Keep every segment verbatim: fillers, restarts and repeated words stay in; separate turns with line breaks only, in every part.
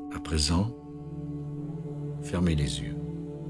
À présent, fermez les yeux.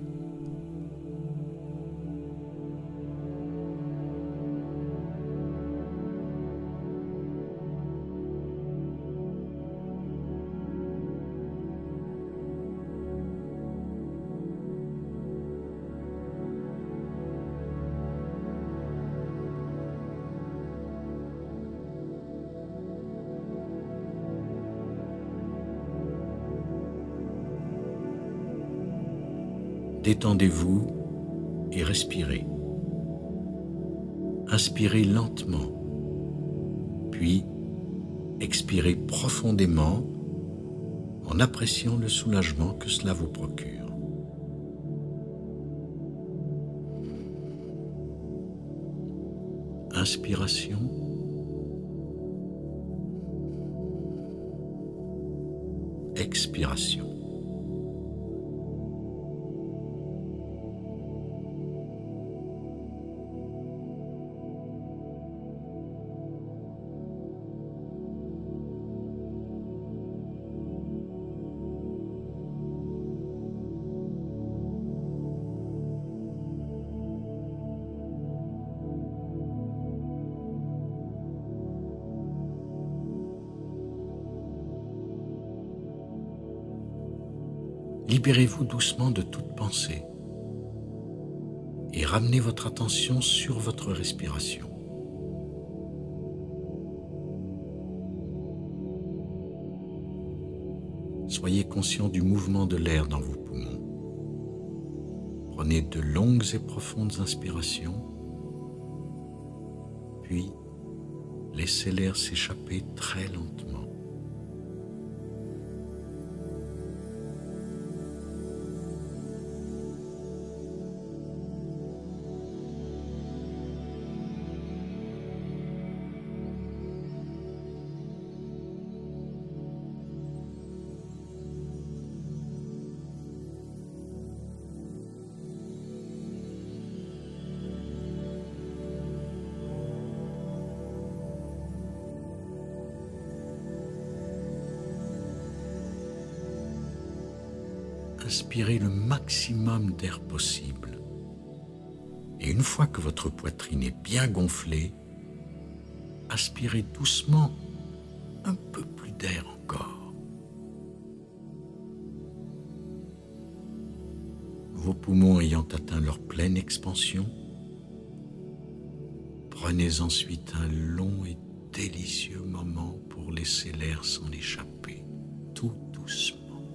Détendez-vous et respirez. Inspirez lentement, puis expirez profondément en appréciant le soulagement que cela vous procure. Inspiration. Expiration. Libérez-vous doucement de toute pensée et ramenez votre attention sur votre respiration. Soyez conscient du mouvement de l'air dans vos poumons. Prenez de longues et profondes inspirations, puis laissez l'air s'échapper très lentement. Inspirez le maximum d'air possible. Et une fois que votre poitrine est bien gonflée, aspirez doucement un peu plus d'air encore. Vos poumons ayant atteint leur pleine expansion, prenez ensuite un long et délicieux moment pour laisser l'air s'en échapper, tout doucement.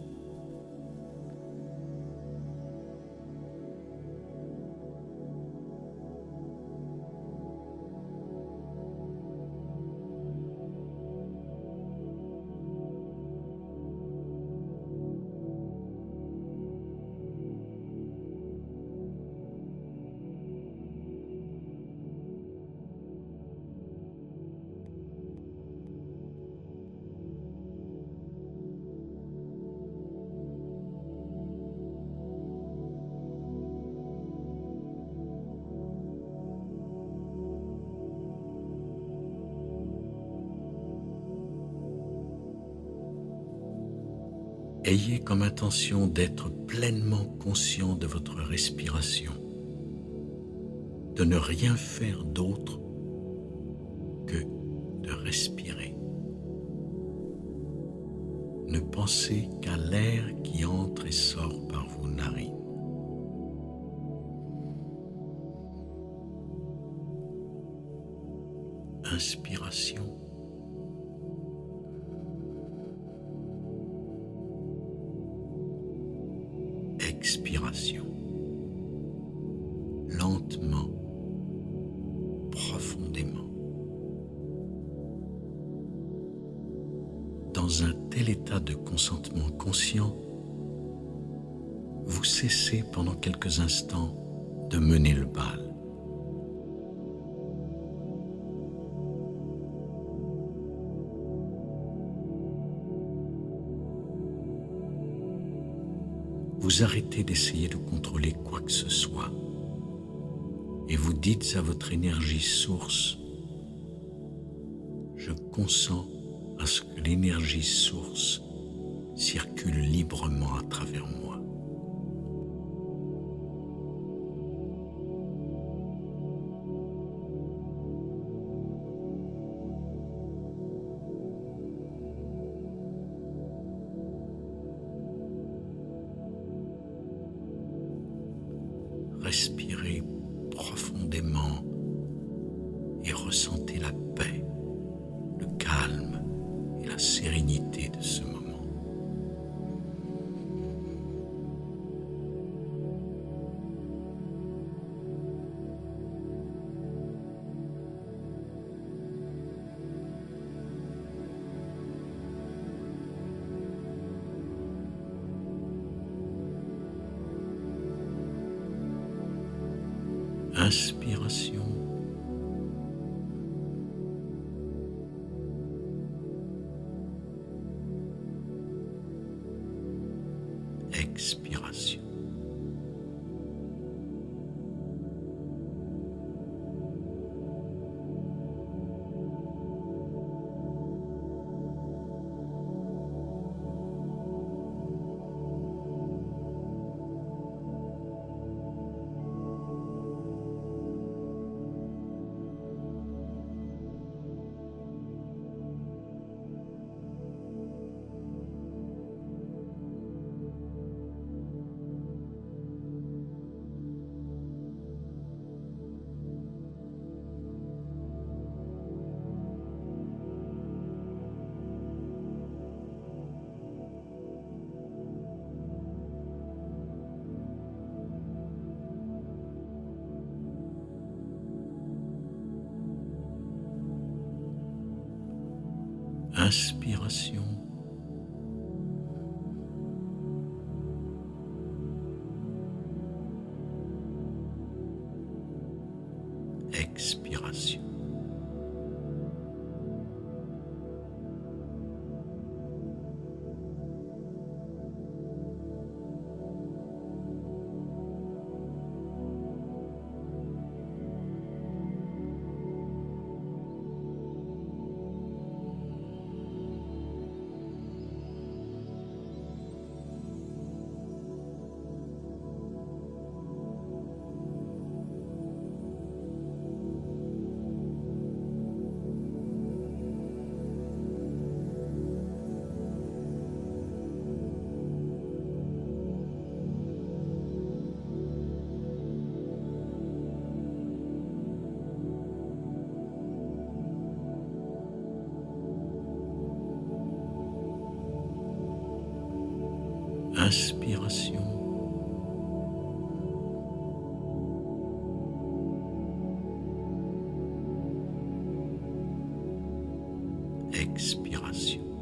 Ayez comme intention d'être pleinement conscient de votre respiration, de ne rien faire d'autre que de respirer. Ne pensez qu'à l'air qui entre et sort par vos narines. Inspiration. Expiration. Lentement, profondément. Dans un tel état de consentement conscient, vous cessez pendant quelques instants de mener le bal. Vous arrêtez d'essayer de contrôler quoi que ce soit et vous dites à votre énergie source: je consens à ce que l'énergie source circule librement à travers moi. Respirez profondément et ressentez la paix, le calme et la sérénité de ce moment. Inspiration. Expiration. Inspiration. Expiration. Inspiration. Expiration.